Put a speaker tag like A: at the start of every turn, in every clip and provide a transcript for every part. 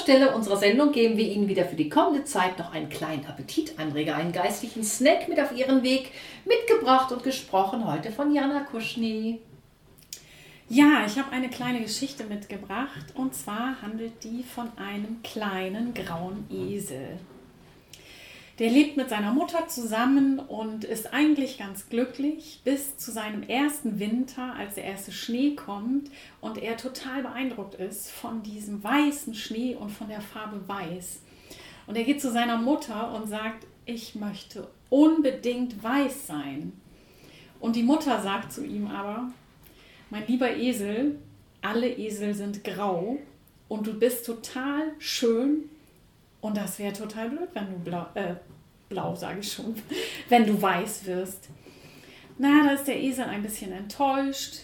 A: Stelle unserer Sendung geben wir Ihnen wieder für die kommende Zeit noch einen kleinen Appetitanreger, einen geistlichen Snack mit auf Ihren Weg, mitgebracht und gesprochen heute von Jana Kuschny.
B: Ja, ich habe eine kleine Geschichte mitgebracht und zwar handelt die von einem kleinen grauen Esel. Der lebt mit seiner Mutter zusammen und ist eigentlich ganz glücklich bis zu seinem ersten Winter, als der erste Schnee kommt und er total beeindruckt ist von diesem weißen Schnee und von der Farbe Weiß. Und er geht zu seiner Mutter und sagt, ich möchte unbedingt weiß sein. Und die Mutter sagt zu ihm aber, mein lieber Esel, alle Esel sind grau und du bist total schön und das wäre total blöd, wenn du blau sage ich schon, wenn du weiß wirst. Na, da ist der Esel ein bisschen enttäuscht,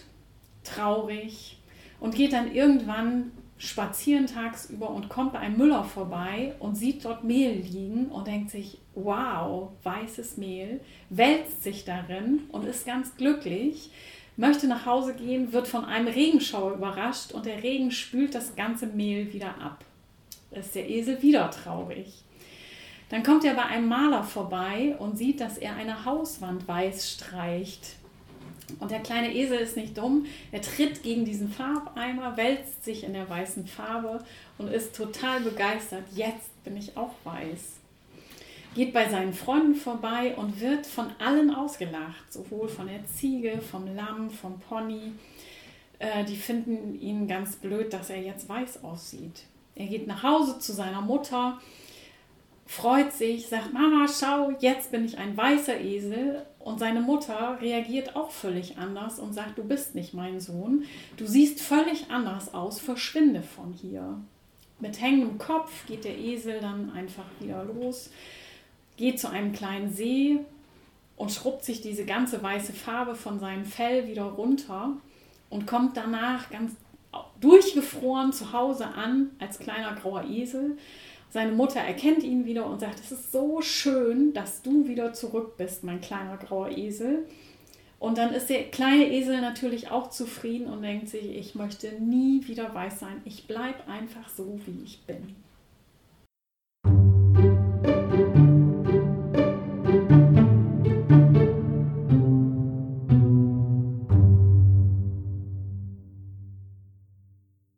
B: traurig und geht dann irgendwann spazieren tagsüber und kommt bei einem Müller vorbei und sieht dort Mehl liegen und denkt sich, wow, weißes Mehl, wälzt sich darin und ist ganz glücklich, möchte nach Hause gehen, wird von einem Regenschauer überrascht und der Regen spült das ganze Mehl wieder ab. Da ist der Esel wieder traurig. Dann kommt er bei einem Maler vorbei und sieht, dass er eine Hauswand weiß streicht. Und der kleine Esel ist nicht dumm, er tritt gegen diesen Farbeimer, wälzt sich in der weißen Farbe und ist total begeistert. Jetzt bin ich auch weiß. Geht bei seinen Freunden vorbei und wird von allen ausgelacht, sowohl von der Ziege, vom Lamm, vom Pony. Die finden ihn ganz blöd, dass er jetzt weiß aussieht. Er geht nach Hause zu seiner Mutter, freut sich, sagt, Mama, schau, jetzt bin ich ein weißer Esel. Und seine Mutter reagiert auch völlig anders und sagt, du bist nicht mein Sohn, du siehst völlig anders aus, verschwinde von hier. Mit hängendem Kopf geht der Esel dann einfach wieder los, geht zu einem kleinen See und schrubbt sich diese ganze weiße Farbe von seinem Fell wieder runter und kommt danach ganz durchgefroren zu Hause an als kleiner grauer Esel. Seine Mutter erkennt ihn wieder und sagt, es ist so schön, dass du wieder zurück bist, mein kleiner grauer Esel. Und dann ist der kleine Esel natürlich auch zufrieden und denkt sich, ich möchte nie wieder weiß sein, ich bleibe einfach so, wie ich bin.